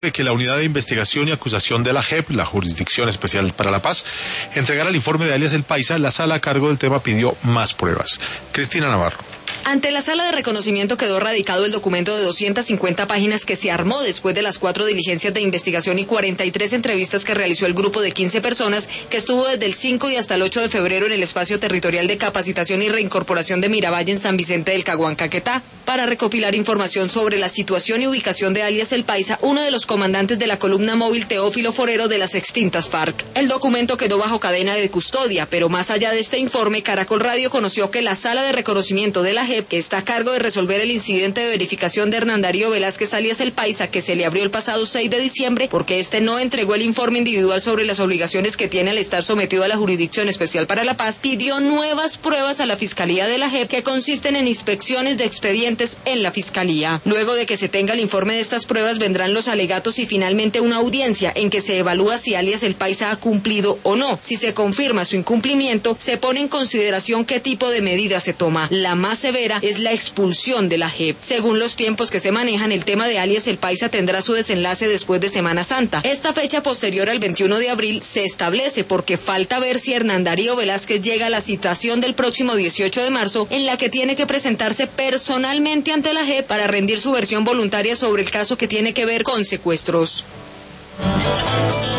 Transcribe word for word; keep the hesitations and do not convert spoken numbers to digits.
de que la Unidad de Investigación y Acusación de la J E P, la Jurisdicción Especial para la Paz, entregara el informe de alias El Paisa, la sala a cargo del tema pidió más pruebas. Cristina Navarro. Ante la sala de reconocimiento quedó radicado el documento de doscientas cincuenta páginas que se armó después de las cuatro diligencias de investigación y cuarenta y tres entrevistas que realizó el grupo de quince personas que estuvo desde el cinco y hasta el ocho de febrero en el espacio territorial de capacitación y reincorporación de Miravalle en San Vicente del Caguán, Caquetá, para recopilar información sobre la situación y ubicación de alias El Paisa, uno de los comandantes de la columna móvil Teófilo Forero de las extintas FARC. El documento quedó bajo cadena de custodia, pero más allá de este informe, Caracol Radio conoció que la sala de reconocimiento de la J E P, que está a cargo de resolver el incidente de verificación de Hernán Darío Velázquez alias El Paisa, que se le abrió el pasado seis de diciembre porque este no entregó el informe individual sobre las obligaciones que tiene al estar sometido a la Jurisdicción Especial para la Paz, pidió nuevas pruebas a la Fiscalía de la J E P que consisten en inspecciones de expedientes en la Fiscalía. Luego de que se tenga el informe de estas pruebas vendrán los alegatos y finalmente una audiencia en que se evalúa si alias El Paisa ha cumplido o no. Si se confirma su incumplimiento, se pone en consideración qué tipo de medida se toma. La más severa es la expulsión de la J E P. Según los tiempos que se manejan, el tema de alias El Paisa tendrá su desenlace después de Semana Santa. Esta fecha posterior al veintiuno de abril se establece porque falta ver si Hernán Darío Velázquez llega a la citación del próximo dieciocho de marzo, en la que tiene que presentarse personalmente ante la J E P para rendir su versión voluntaria sobre el caso que tiene que ver con secuestros.